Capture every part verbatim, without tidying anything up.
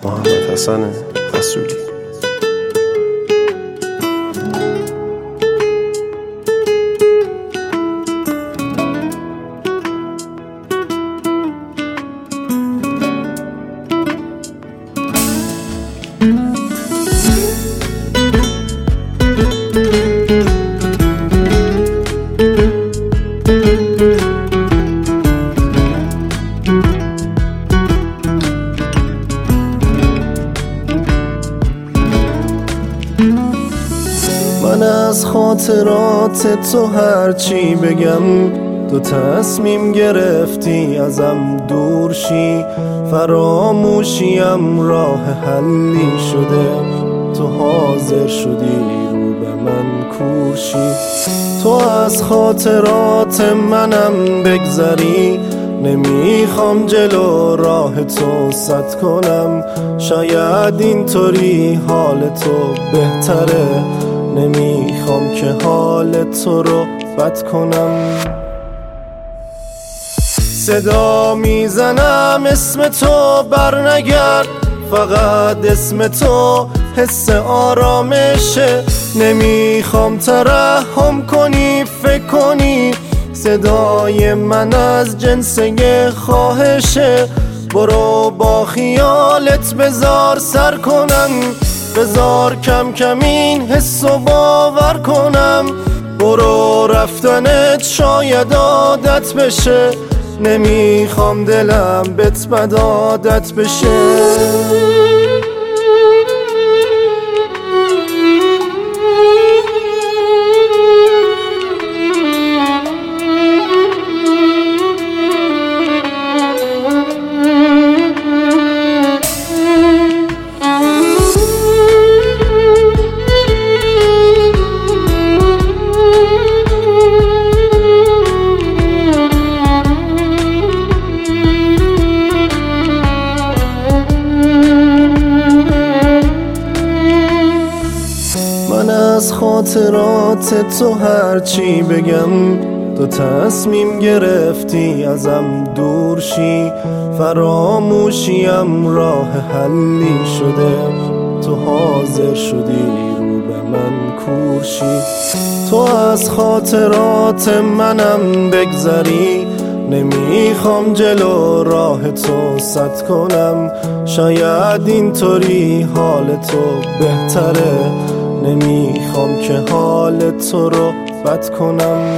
محمد حسن حسودی. من از خاطرات تو هرچی بگم، تو تصمیم گرفتی ازم دور شی. فراموشیم راه حلی شده، تو حاضر شدی رو به من کور شی. تو از خاطرات منم بگذری، نمیخوام جلو راه تو سد کنم. شاید اینطوری حال تو بهتره، نمیخوام که حال تو رو بد کنم. صدا میزنم اسم تو برنگرد، فقط اسم تو حس آرامشه. نمیخوام ترحم کنی فکر کنی، صدای من از جنس یه خواهشه. برو با خیالت بذار سر کنم، بذار کم کم این حسو باور کنم. برو رفتنت شاید عادت بشه، نمیخوام دلم بهت بد عادت بشه. من از خاطرات تو هرچی بگم، تو تصمیم گرفتی ازم دور شی. فراموشیم راه حلی شده، تو حاضر شدی رو به من کور شی. تو از خاطرات منم بگذری، نمیخوام جلو راه تو سد کنم. شاید اینطوری حال تو بهتره، نمیخوام که حال تو رو بد کنم.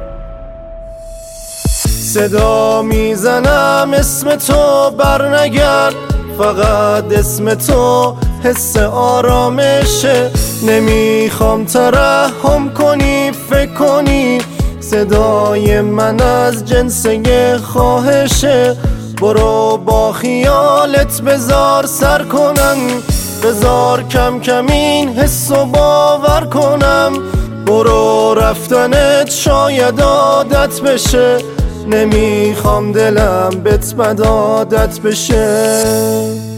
صدا میزنم اسم تو برنگرد، فقط اسم تو حس آرامشه. نمیخوام ترحم کنی فکر کنی، صدای من از جنس یه خواهشه. برو با خیالت بذار سر کنم، بذار کم کم این حسو باور کنم. برو رفتنت شاید عادت بشه، نمیخوام دلم بهت بد عادت بشه.